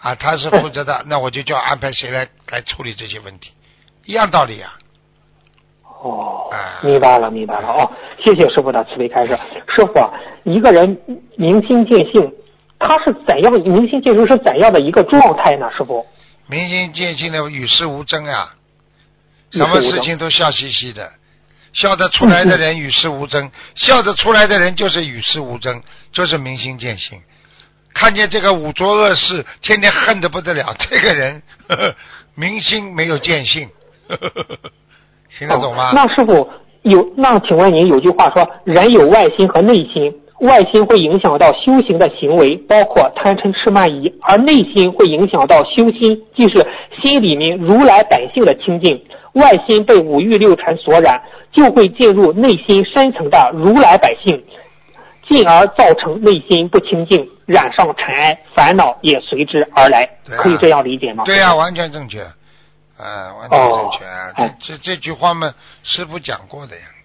啊，他是负责的，那我就叫安排谁来处理这些问题，一样道理啊。 哦，明白了哦，谢谢师傅的慈悲开示。师傅，一个人明心见性，他是怎样明心见性是怎样的一个状态呢？师傅， 明心见性的与世无争啊，什么事情都笑嘻嘻的，笑得出来的人与世无争，笑得出来的人就是与世无争，就是明心见性。看见这个五浊恶世，天天恨得不得了，这个人明心没有见性。听得懂吗？ 那师傅那请问您有句话说，人有外心和内心，外心会影响到修行的行为，包括贪嗔痴慢疑，而内心会影响到修心，即是心里面如来本性的清净。外心被五欲六尘所染，就会进入内心深层的如来本性，进而造成内心不清净，染上尘埃，烦恼也随之而来。可以这样理解吗？ 对啊，完全正确。完全正确啊！这句话嘛，师父讲过的呀。